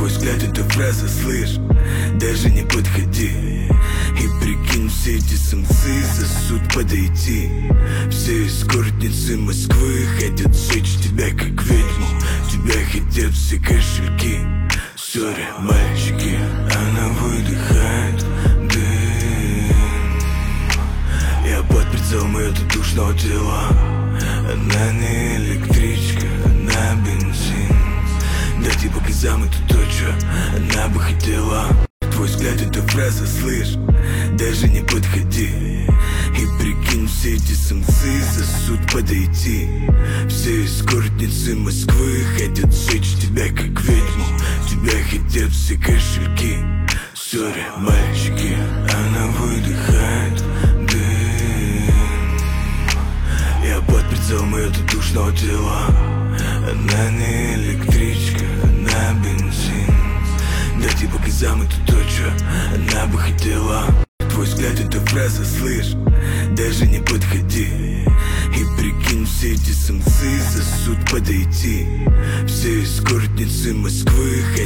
Твой взгляд — это фраза, слышь, даже не подходи. И прикинь, все эти самцы за суд подойти. Все эскортницы Москвы хотят сжечь тебя как ведьму. Тебя хотят все кошельки. Сори, мальчики, она выдыхает дым. Я под прицелом ее душного тела. Она не электричка, она бензин. Дайте по газам, это то, что она бы хотела. Твой взгляд — это фраза, слышь, даже не подходи. И прикинь, все эти самцы за суд подойти. Все эскортницы Москвы хотят сжечь тебя как ведьму. Тебя хотят все кошельки. Сори, мальчики, она выдыхает дым. Я под прицелом ее душного тела. Она не электричка, она бензин. Дайте по газам, это то, что она бы хотела. Твой взгляд — это фраза, слышь, даже не подходи. И прикинь, все эти самцы за суд подойти. Все эскортницы Москвы